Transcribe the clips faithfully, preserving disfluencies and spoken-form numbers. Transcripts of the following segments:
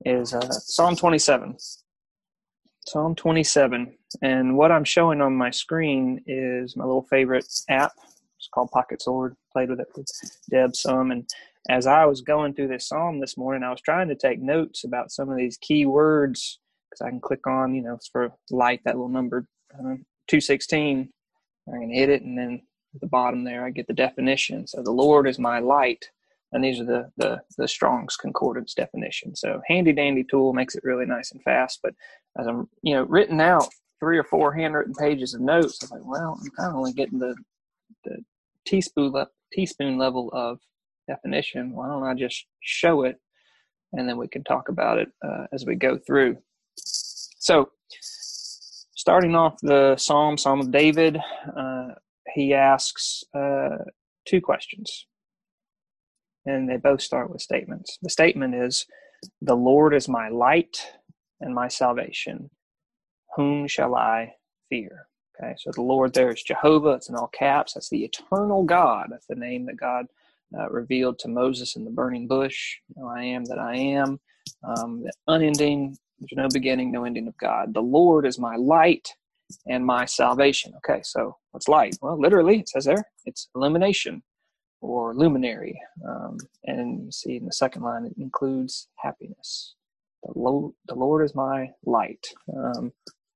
is uh, Psalm twenty-seven. Psalm twenty-seven. And what I'm showing on my screen is my little favorite app. It's called Pocket Sword. Played with it with Deb some. And as I was going through this psalm this morning, I was trying to take notes about some of these key words, because I can click on, you know, it's for light, that little number, uh, two sixteen. I can hit it, and then at the bottom there, I get the definition. So the Lord is my light. And these are the, the, the Strong's Concordance definition. So handy dandy tool, makes it really nice and fast. But as I'm, you know, written out three or four handwritten pages of notes, I'm like, well, I'm kind of only getting the, the teaspoon, le- teaspoon level of definition. Why don't I just show it, and then we can talk about it uh, as we go through. So starting off the Psalm, Psalm of David, uh, he asks uh, two questions. And they both start with statements. The statement is, the Lord is my light and my salvation. Whom shall I fear? Okay, so the Lord there is Jehovah. It's in all caps. That's the eternal God. That's the name that God uh, revealed to Moses in the burning bush. You know, I am that I am. Um, the unending, there's no beginning, no ending of God. The Lord is my light and my salvation. Okay, so what's light? Well, literally, it says there, it's illumination, or luminary. Um, and you see in the second line, it includes happiness. The, lo- the Lord is my light um,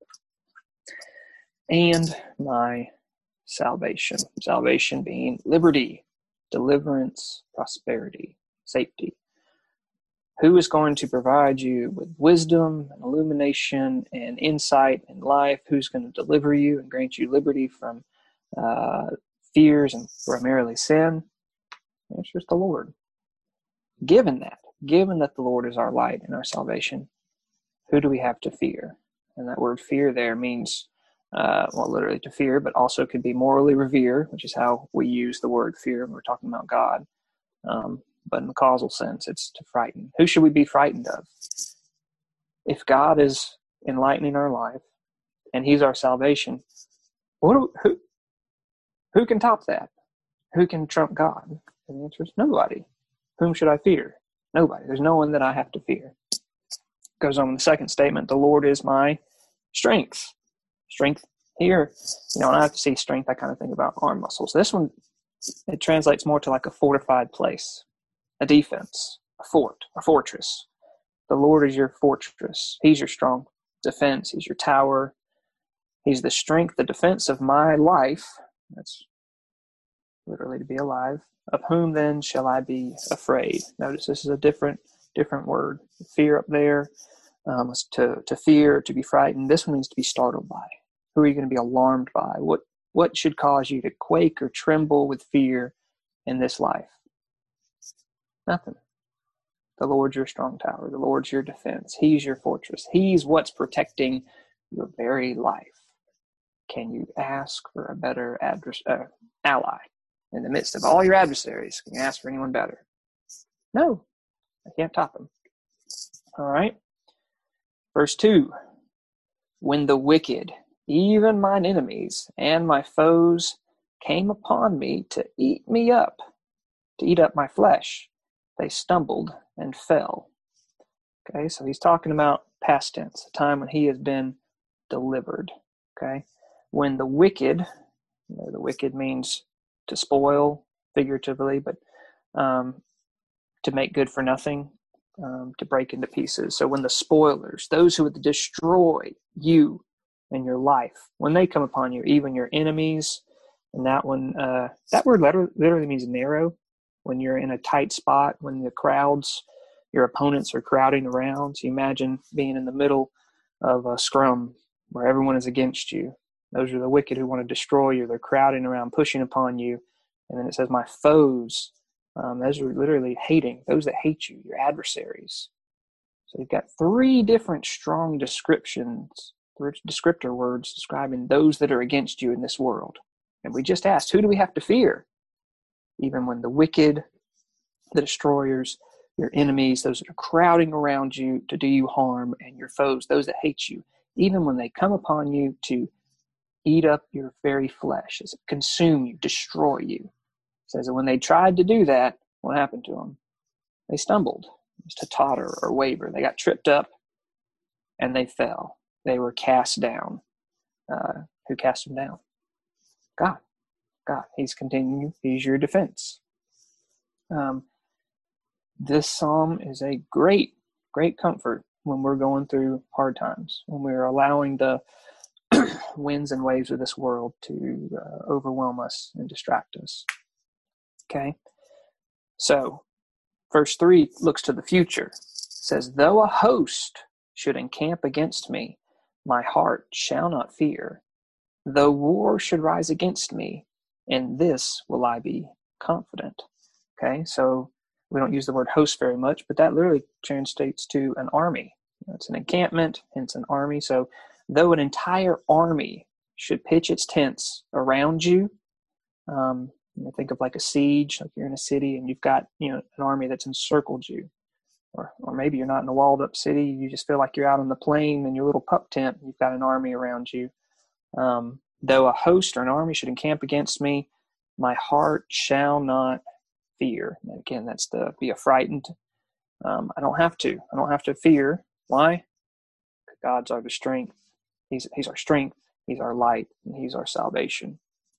and my salvation. Salvation being liberty, deliverance, prosperity, safety. Who is going to provide you with wisdom and illumination and insight in life? Who's going to deliver you and grant you liberty from uh, fears and primarily sin? It's just the Lord. Given that, given that the Lord is our light and our salvation, who do we have to fear? And that word fear there means, uh, well, literally to fear, but also could be morally revere, which is how we use the word fear when we're talking about God. Um, but in the causal sense, it's to frighten. Who should we be frightened of? If God is enlightening our life and He's our salvation, what do, who, who can top that? Who can trump God? And the answer is nobody. Whom should I fear? Nobody. There's no one that I have to fear. Goes on in the second statement, the Lord is my strength. Strength here, you know, when I have to see strength, I kind of think about arm muscles. This one, it translates more to like a fortified place, a defense, a fort, a fortress. The Lord is your fortress. He's your strong defense. He's your tower. He's the strength, the defense of my life. That's literally to be alive. Of whom then shall I be afraid? Notice this is a different different word. Fear up there, um, is to, to fear, to be frightened. This one means to be startled by. Who are you going to be alarmed by? What what should cause you to quake or tremble with fear in this life? Nothing. The Lord's your strong tower. The Lord's your defense. He's your fortress. He's what's protecting your very life. Can you ask for a better address, uh, ally? In the midst of all your adversaries, can you ask for anyone better? No, I can't top him. All right. Verse two, when the wicked, even mine enemies and my foes, came upon me to eat me up, to eat up my flesh, they stumbled and fell. Okay, so he's talking about past tense, a time when he has been delivered. Okay, when the wicked, you know, the wicked means to spoil, figuratively, but um, to make good for nothing, um, to break into pieces. So when the spoilers, those who would destroy you and your life, when they come upon you, even your enemies, and that one, uh, that word literally means narrow. When you're in a tight spot, when the crowds, your opponents are crowding around. So you imagine being in the middle of a scrum where everyone is against you. Those are the wicked who want to destroy you. They're crowding around, pushing upon you. And then it says, my foes, um, those are literally hating, those that hate you, your adversaries. So you've got three different strong descriptions, descriptor words describing those that are against you in this world. And we just asked, who do we have to fear? Even when the wicked, the destroyers, your enemies, those that are crowding around you to do you harm, and your foes, those that hate you, even when they come upon you to eat up your very flesh, consume you, destroy you. It says that when they tried to do that, what happened to them? They stumbled to totter or waver. They got tripped up and they fell. They were cast down. Uh, who cast them down? God. God. He's continuing. He's your defense. Um, this psalm is a great, great comfort when we're going through hard times, when we're allowing the winds and waves of this world to uh, overwhelm us and distract us. Okay? So, verse three looks to the future. It says, though a host should encamp against me, my heart shall not fear. Though war should rise against me, in this will I be confident. Okay, so we don't use the word host very much, but that literally translates to an army. It's an encampment, hence an army. So though an entire army should pitch its tents around you, um, you know, think of like a siege, like you're in a city and you've got, you know, an army that's encircled you. Or or maybe you're not in a walled up city, you just feel like you're out on the plain in your little pup tent, and you've got an army around you. Um, though a host or an army should encamp against me, my heart shall not fear. And again, that's the be affrighted. Um, I don't have to. I don't have to fear. Why? God's our strength. He's He's our strength. He's our light, and He's our salvation.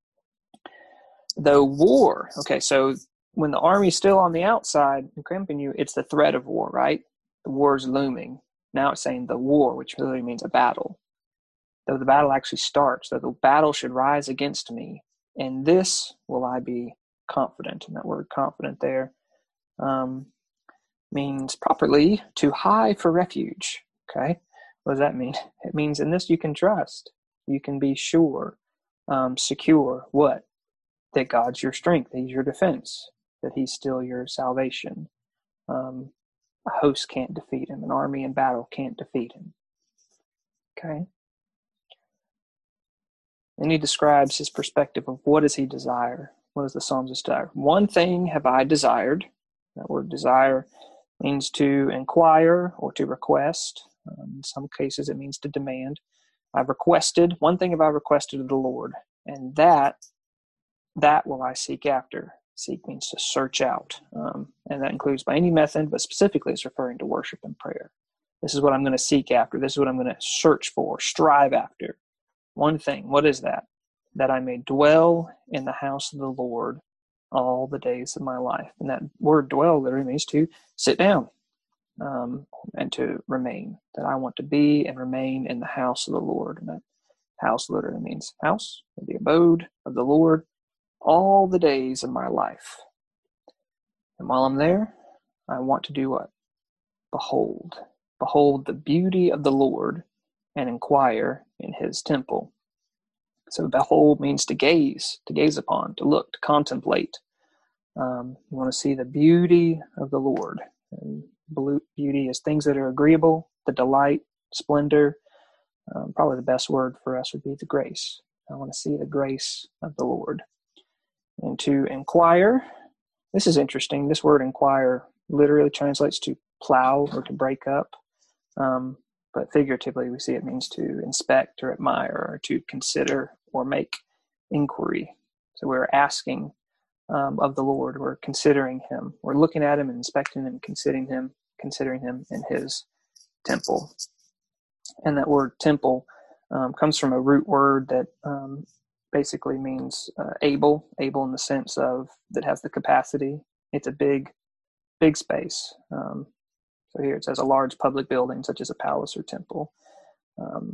Though war, okay, so when the army's still on the outside encramping you, it's the threat of war, right? The war's looming. Now it's saying the war, which really means a battle. Though the battle actually starts, though the battle should rise against me, in this will I be confident. And that word confident there um, means properly to hie for refuge. Okay, what does that mean? It means in this you can trust. You can be sure, um, secure. What? That God's your strength. He's your defense. That He's still your salvation. Um, a host can't defeat Him. An army in battle can't defeat Him. Okay. And he describes his perspective of what does he desire? What does the psalmist desire? One thing have I desired. That word desire means to inquire or to request. Um, in some cases it means to demand. I've requested, one thing have I requested of the Lord, and that, that will I seek after. Seek means to search out. Um, and that includes by any method, but specifically it's referring to worship and prayer. This is what I'm going to seek after. This is what I'm going to search for, strive after. One thing, what is that? That I may dwell in the house of the Lord all the days of my life. And that word dwell literally means to sit down um, and to remain. That I want to be and remain in the house of the Lord. And that house literally means house, the abode of the Lord, all the days of my life. And while I'm there, I want to do what? Behold. Behold the beauty of the Lord and inquire in His temple. So behold means to gaze, to gaze upon, to look, to contemplate. Um, you want to see the beauty of the Lord. And beauty is things that are agreeable, the delight, splendor. Um, probably the best word for us would be the grace. I want to see the grace of the Lord. And to inquire, this is interesting. This word inquire literally translates to plow or to break up. Um, but figuratively, we see it means to inspect or admire or to consider or make inquiry. So we're asking um, of the Lord. We're considering Him. We're looking at Him and inspecting Him, considering Him, considering Him in His temple. And that word temple um, comes from a root word that um, basically means uh, able, able in the sense of that has the capacity. It's a big, big space. Um, so here it says a large public building such as a palace or temple. Um,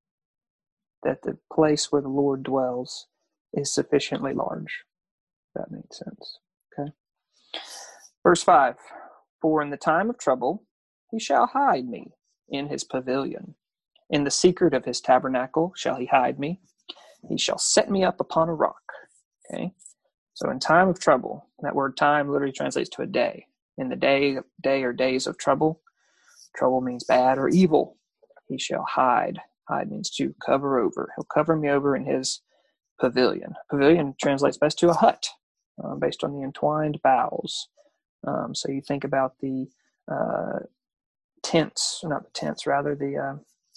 that the place where the Lord dwells is sufficiently large. If that makes sense. Okay. Verse five, for in the time of trouble He shall hide me in His pavilion. In the secret of His tabernacle shall He hide me. He shall set me up upon a rock. Okay. So in time of trouble, that word time literally translates to a day. In the day, day or days of trouble, trouble means bad or evil. He shall hide. Hide means to cover over. He'll cover me over in His pavilion. Pavilion translates best to a hut, uh, based on the entwined boughs. Um, so you think about the uh, tents, not the tents, rather the, uh,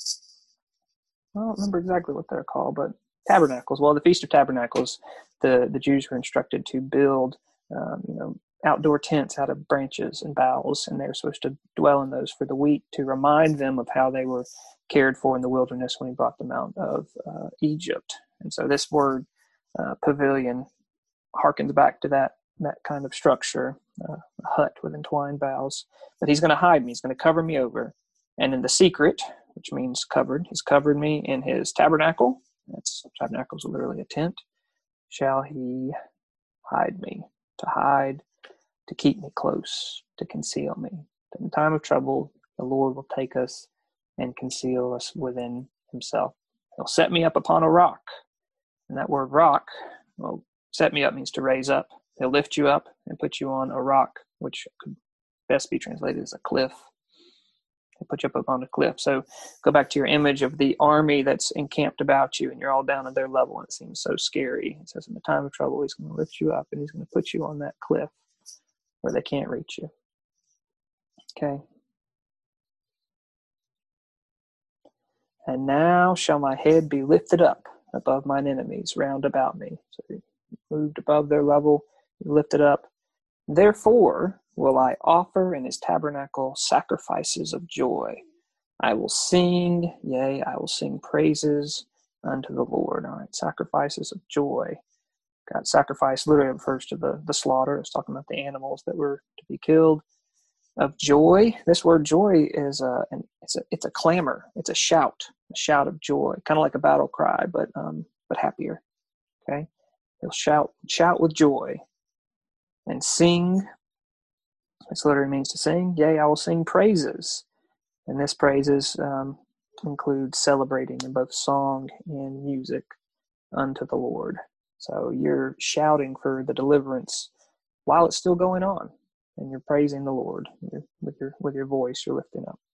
I don't remember exactly what they're called, but tabernacles. Well, the Feast of Tabernacles, the, the Jews were instructed to build, um, you know, outdoor tents out of branches and boughs, and they're supposed to dwell in those for the week to remind them of how they were cared for in the wilderness when he brought them out of uh, Egypt. And so this word uh, pavilion harkens back to that that kind of structure, uh, a hut with entwined boughs. But he's going to hide me. He's going to cover me over. And in the secret, which means covered, he's covered me in his tabernacle. That's tabernacle is literally a tent. Shall he hide me? To hide, to keep me close, to conceal me. In time of trouble, the Lord will take us and conceal us within himself. He'll set me up upon a rock. And that word rock, well, set me up means to raise up. He'll lift you up and put you on a rock, which could best be translated as a cliff. He'll put you up on a cliff. So go back to your image of the army that's encamped about you, and you're all down at their level, and it seems so scary. It says in the time of trouble, he's going to lift you up, and he's going to put you on that cliff where they can't reach you. Okay. And now shall my head be lifted up above mine enemies round about me. So he moved above their level, he lifted up. Therefore will I offer in his tabernacle sacrifices of joy. I will sing, yea, I will sing praises unto the Lord. All right, sacrifices of joy. God, sacrifice literally refers to the, the slaughter. It's talking about the animals that were to be killed. Of joy, this word joy is a, an, it's a it's a clamor. It's a shout, a shout of joy, kind of like a battle cry, but um, but happier. Okay, he'll shout, shout with joy, and sing. This literally means to sing. Yea, I will sing praises, and this praises um, includes celebrating in both song and music unto the Lord. So you're shouting for the deliverance while it's still going on. And you're praising the Lord with your with your voice. You're lifting up.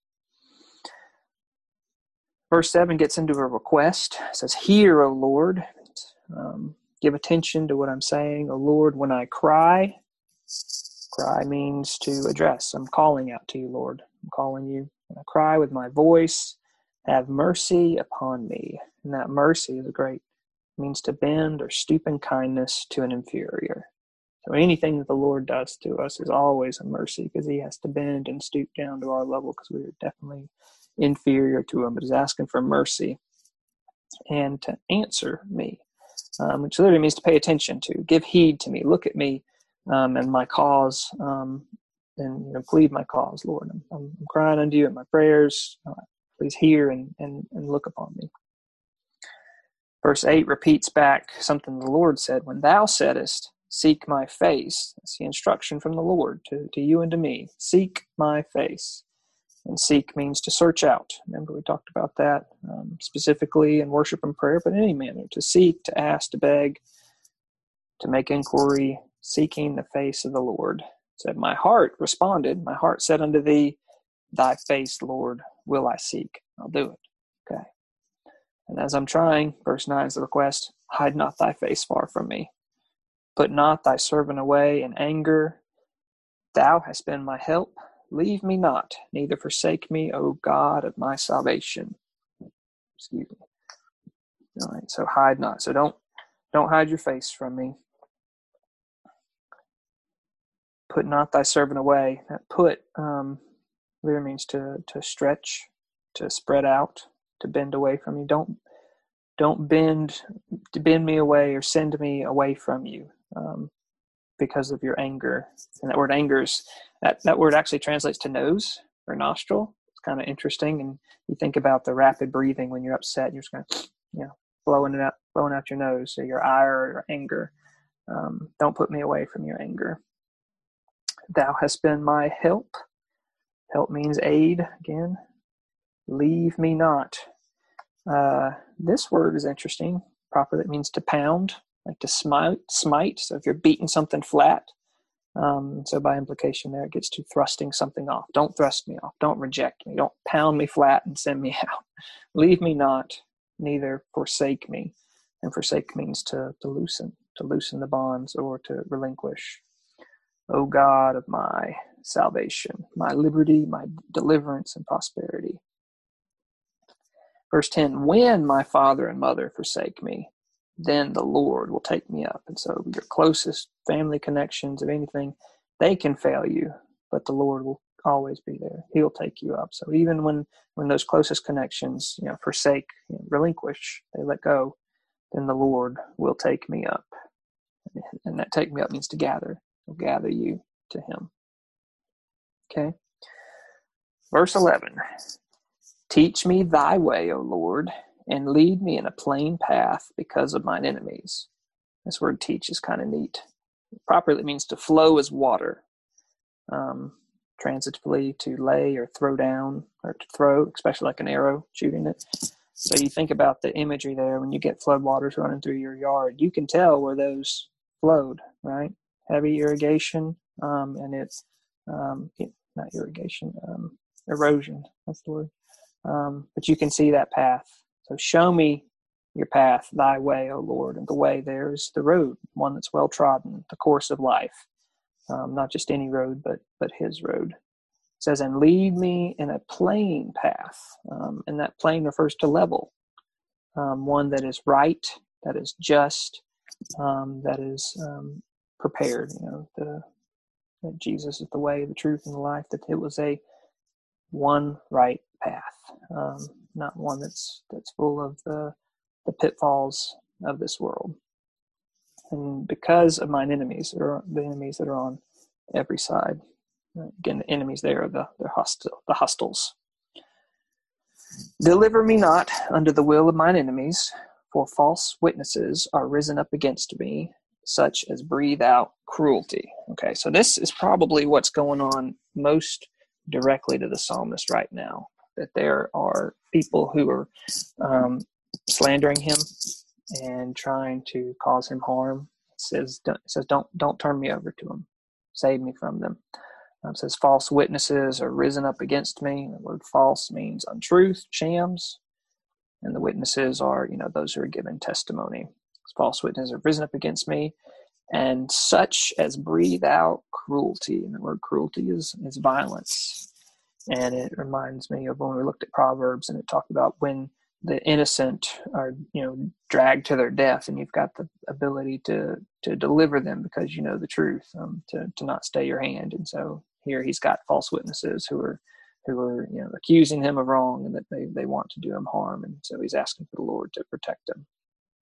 Verse seven gets into a request. It says, "Hear, O Lord, um, give attention to what I'm saying, O Lord. When I cry, cry means to address. I'm calling out to you, Lord. I'm calling you. When I cry with my voice, have mercy upon me." And that mercy is a great it means to bend or stoop in kindness to an inferior. So anything that the Lord does to us is always a mercy because he has to bend and stoop down to our level because we are definitely inferior to him. But he's asking for mercy and to answer me, um, which literally means to pay attention to, give heed to me, look at me um, and my cause, um, and you know, plead my cause, Lord. I'm, I'm crying unto you in my prayers. Uh, please hear and, and, and look upon me. Verse eight repeats back something the Lord said, "When thou saidest, seek my face." That's the instruction from the Lord to, to you and to me. Seek my face. And seek means to search out. Remember, we talked about that um, specifically in worship and prayer, but in any manner. To seek, to ask, to beg, to make inquiry, seeking the face of the Lord. It said, "My heart responded, my heart said unto thee, thy face, Lord, will I seek." I'll do it. Okay. And as I'm trying, verse nine is the request, "Hide not thy face far from me. Put not thy servant away in anger. Thou hast been my help. Leave me not, neither forsake me, O God of my salvation." Excuse me. All right, so hide not. So don't don't hide your face from me. Put not thy servant away. That put um, literally means to to stretch, to spread out, to bend away from you. Don't don't bend to bend me away or send me away from you. Um, because of your anger. And that word anger is, that, that word actually translates to nose or nostril. It's kind of interesting. And you think about the rapid breathing when you're upset, you're just going to, you know, blowing it out, blowing out your nose. So your ire or your anger. Um, don't put me away from your anger. Thou hast been my help. Help means aid again. Leave me not. Uh, this word is interesting. Properly, it means to pound. Like to smite, smite. So if you're beating something flat, um, so by implication there, it gets to thrusting something off. Don't thrust me off. Don't reject me. Don't pound me flat and send me out. Leave me not, neither forsake me. And forsake means to, to loosen, to loosen the bonds or to relinquish. O God of my salvation, my liberty, my deliverance and prosperity. Verse ten, "When my father and mother forsake me, then the Lord will take me up." And so your closest family connections of anything, They can fail you, but the Lord will always be there. He'll take you up. So even when, when those closest connections, you know, forsake, you know, relinquish, they let go, then the Lord will take me up. And that take me up means to gather. He'll gather you to him. Okay. Verse eleven. Teach me thy way, O Lord, and lead me in a plain path because of mine enemies. This word teach is kind of neat. Properly, it means to flow as water. Um, transitively, to lay or throw down, or to throw, especially like an arrow shooting it. So you think about the imagery there. When you get flood waters running through your yard, you can tell where those flowed, right? Heavy irrigation, um, and it's um, it, not irrigation, um, erosion. That's the word. Um, but you can see that path. So show me your path, thy way, O Lord. And the way there is the road, one that's well trodden, the course of life. Um, not just any road, but but his road. It says, and lead me in a plain path. Um, and that plain refers to level. Um, one that is right, that is just, um, that is um, prepared. You know, the, that Jesus is the way, the truth, and the life. That it was a one right path, um, not one that's that's full of the the pitfalls of this world. And because of mine enemies, or the enemies that are on every side. Again, the enemies there are the the hostile, the hostiles. Deliver me not under the will of mine enemies, for false witnesses are risen up against me, such as breathe out cruelty. Okay, so this is probably what's going on most directly to the psalmist right now. That there are people who are um, slandering him and trying to cause him harm. It says, it says, don't don't turn me over to them. Save me from them. Um, it says, false witnesses are risen up against me. The word false means untruth, shams. And the witnesses are, you know, those who are giving testimony. False witnesses are risen up against me, and such as breathe out cruelty. And the word cruelty is, is violence. And it reminds me of when we looked at Proverbs, and it talked about when the innocent are, you know, dragged to their death, and you've got the ability to to deliver them because you know the truth, um, to to not stay your hand. And so here he's got false witnesses who are who are you know accusing him of wrong, and that they they want to do him harm, and so he's asking for the Lord to protect him.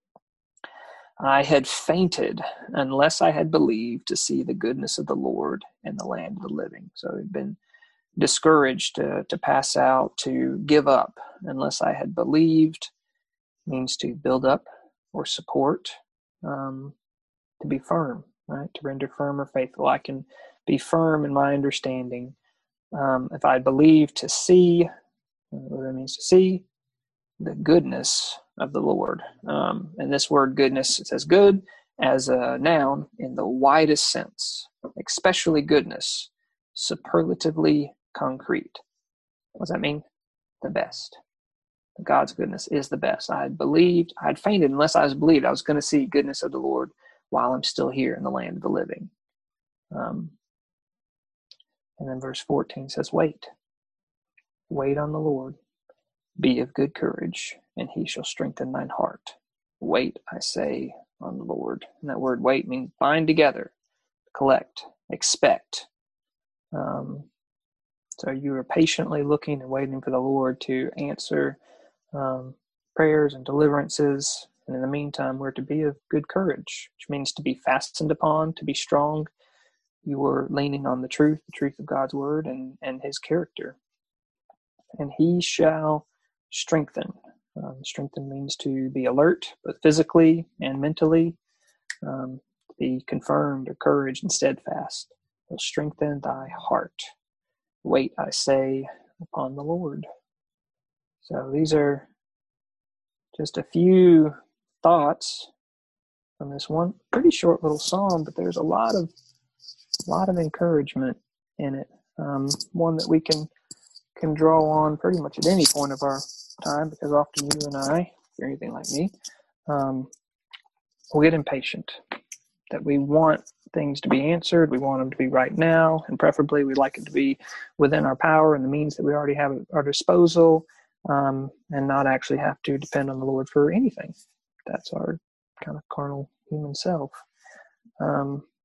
I had fainted unless I had believed to see the goodness of the Lord in the land of the living. So he'd been discouraged to, to pass out, to give up, unless I had believed, means to build up or support, um, to be firm, right? To render firm or faithful. I can be firm in my understanding. Um, if I believe to see, what that means to see, the goodness of the Lord. Um, and this word goodness, it says good as a noun in the widest sense, especially goodness, superlatively concrete. What does that mean? The best. God's goodness is the best. I had believed, I had fainted unless I was believed I was going to see goodness of the Lord while I'm still here in the land of the living. Um, and then verse fourteen says, wait. Wait on the Lord. Be of good courage, and he shall strengthen thine heart. Wait, I say, on the Lord. And that word wait means bind together, collect, expect. Um, so you are patiently looking and waiting for the Lord to answer um, prayers and deliverances. And in the meantime, we're to be of good courage, which means to be fastened upon, to be strong. You are leaning on the truth, the truth of God's word and, and his character. And he shall strengthen. Um, strengthen means to be alert, both physically and mentally, um, to be confirmed or courage and steadfast. He'll strengthen thy heart. Wait, I say, upon the Lord. So these are just a few thoughts from this one pretty short little psalm, but there's a lot of lot of encouragement in it. Um, one that we can can draw on pretty much at any point of our time, because often you and I, if you're anything like me, um, we'll get impatient, that we want things to be answered, we want them to be right now, and preferably we like it to be within our power and the means that we already have at our disposal, um, and not actually have to depend on the Lord for anything. That's our kind of carnal human self. Um,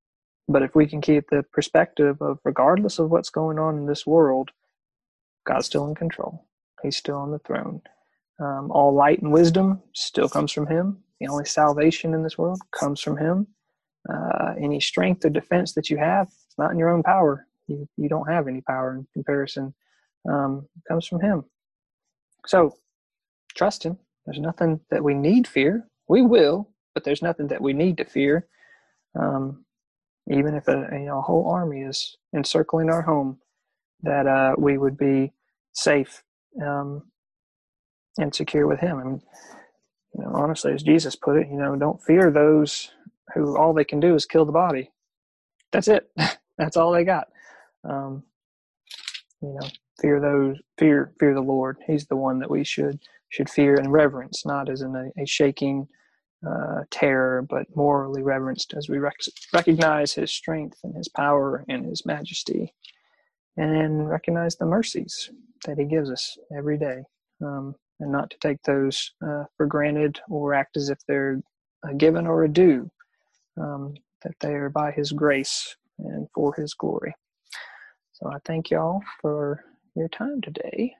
But if we can keep the perspective of, regardless of what's going on in this world, God's still in control. He's still on the throne. Um, all light and wisdom still comes from him. The only salvation in this world comes from him. Uh, any strength or defense that you have, it's not in your own power. You, you don't have any power in comparison. Um, it comes from him. So trust him. There's nothing that we need fear. We will, but there's nothing that we need to fear. Um, even if a, you know, a whole army is encircling our home, that uh, we would be safe um, and secure with him. And you know, honestly, as Jesus put it, you know, don't fear those who all they can do is kill the body. That's it. That's all they got. Um, you know, fear those, fear, fear the Lord. He's the one that we should should fear and reverence, not as in a, a shaking uh, terror, but morally reverenced as we rec- recognize his strength and his power and his majesty, and recognize the mercies that he gives us every day, um, and not to take those uh, for granted or act as if they're a given or a due, um, that they are by his grace and for his glory. So I thank y'all for your time today.